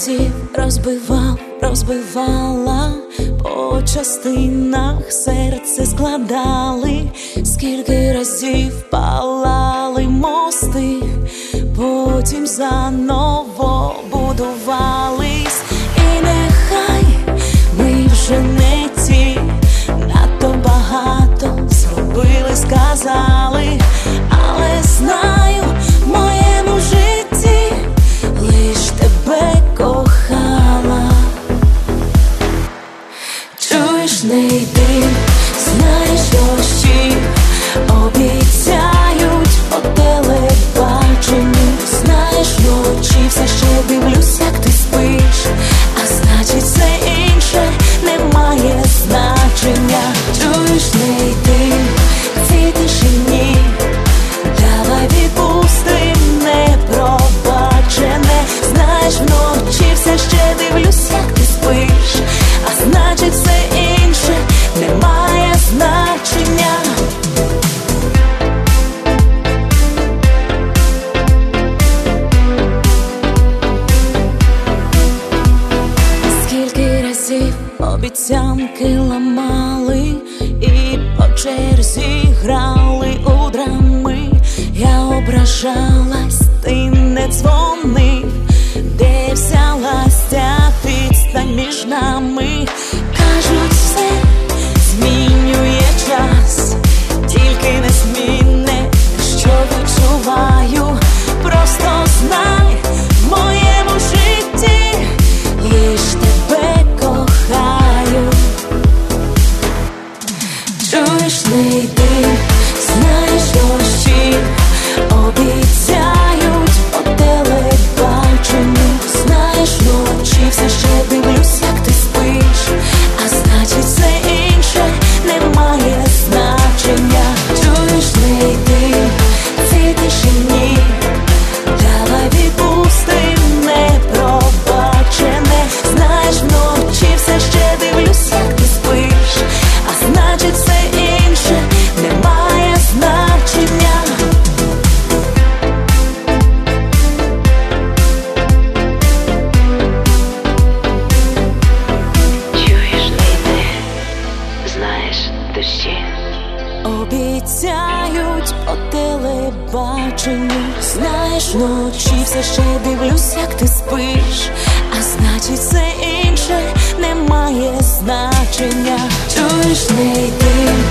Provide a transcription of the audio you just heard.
разів розбивала, по частинах серце складали, скільки разів палали мости, потім заново будувались. І нехай ми вже не ті, надто багато зробили, сказали, але знаю, в моєму житті лиш тебе кохала. Чуєш, не йди, знаєш, дощі обіцяють по телебаченню. Знаєш, вночі все ще дивлюсь, як ти спиш, а значить все інше не має значення. Чуєш, не йди, в цій тишині, давай відпустим непробачене. Знаєш, вночі все ще дивлюсь, як ти спиш, а значить все інше не має значення. Скільки разів обіцянки ламали і по черзі грали у драми. Я ображалась, ти не дзвонив, де взялась ця відстань між нами. Кажуть, все змінює час, тільки незмінне, що відчуваю. Просто знай, в моєму житті лиш тебе кохаю. Чуєш, не йди, знаєш, дощі обіцяють по телебаченню. Знаєш, вночі все ще дивлюсь, як ти спиш, а значить все інше не має значення. Чуєш, не йди, в цій тишині, давай відпустим непробачене. Знаєш, вночі все ще дивлюсь, як ти спиш, а значить все інше не має значення. Чуєш, не йди, знаєш, дощі Обіцяють по телебаченню. Знаєш, вночі все ще дивлюсь, як ти спиш, а значить все інше не має значення. Чуєш, не йди,